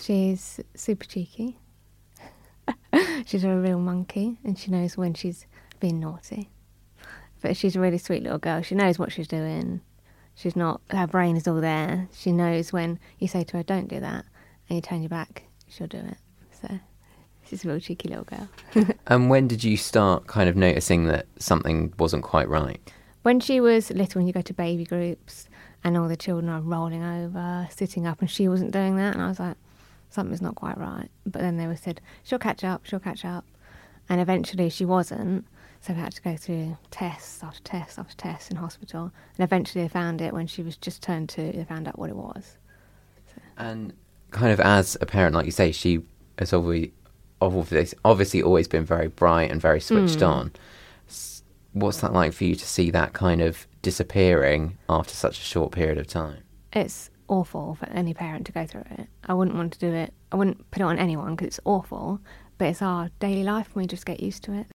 She's super cheeky. She's a real monkey, and she knows when she's being naughty. But she's a really sweet little girl. She knows what she's doing. She's not, her brain is all there. She knows when you say to her, don't do that, and you turn your back, she'll do it. So she's a real cheeky little girl. And when did you start kind of noticing that something wasn't quite right? When she was little, when you go to baby groups and all the children are rolling over, sitting up, and she wasn't doing that, and I was like, something's not quite right. But then they were said, she'll catch up. And eventually she wasn't, so we had to go through tests after tests after tests in hospital. And eventually they found it when she was just turned 2, they found out what it was. So. And kind of as a parent, like you say, she has obviously always been very bright and very switched on. What's that like for you to see that kind of disappearing after such a short period of time? It's awful for any parent to go through it. I wouldn't want to do it. I wouldn't put it on anyone because it's awful, but it's our daily life and we just get used to it.